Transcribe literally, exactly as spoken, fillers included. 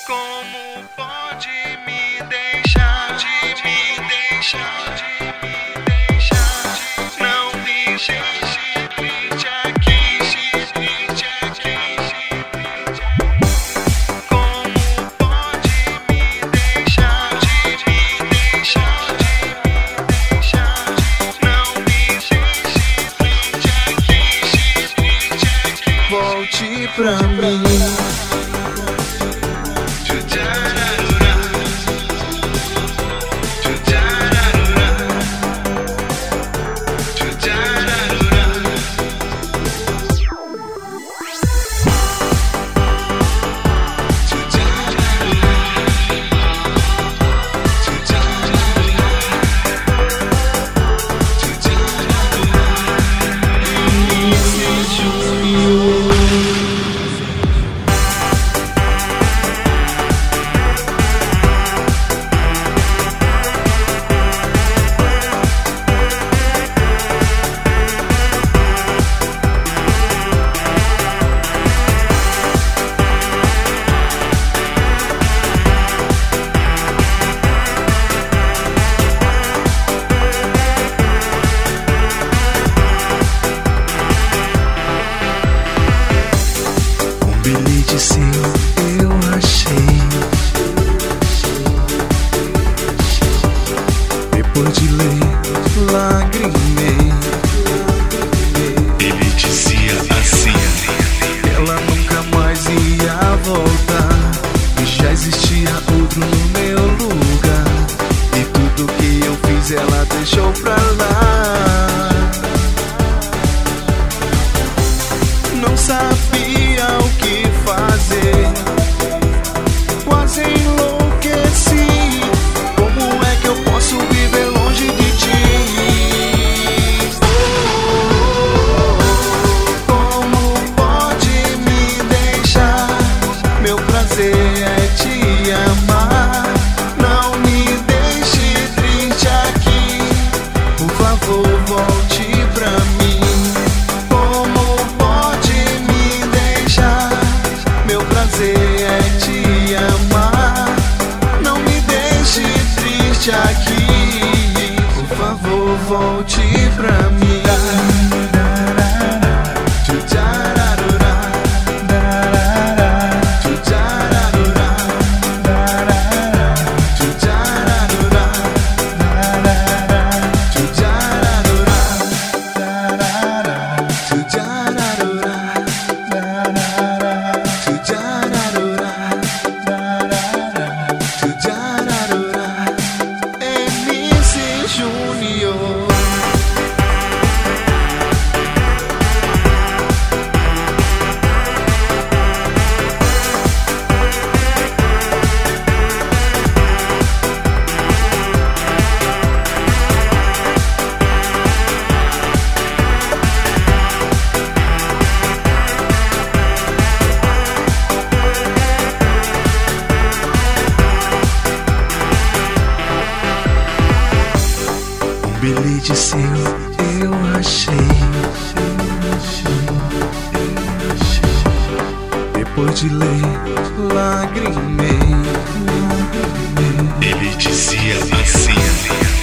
Como pode me deixar, de me deixar, de me deixar, de não me deixe triste aqui, triste aqui, triste aqui. Como pode me deixar, de me deixar, de me deixar, de não me deixe triste aqui, triste aqui. Volte pra mim. Bilhete seu eu achei, depois de ler, lagrimei. Ele dizia assim: ela nunca mais ia voltar, e já existia outro no meu lugar, e tudo que eu fiz ela deixou pra lá. Não sabia o que fazer, quase enlouqueci. Como é que eu posso viver longe de ti? Como pode me deixar? Meu prazer é te amar. Não me deixe triste aqui, por favor, volte pra mim. É te amar, não me deixe triste aqui, por favor, volte pra mim. Bilhete seu eu achei, depois de ler, lagrimei. Ele dizia assim: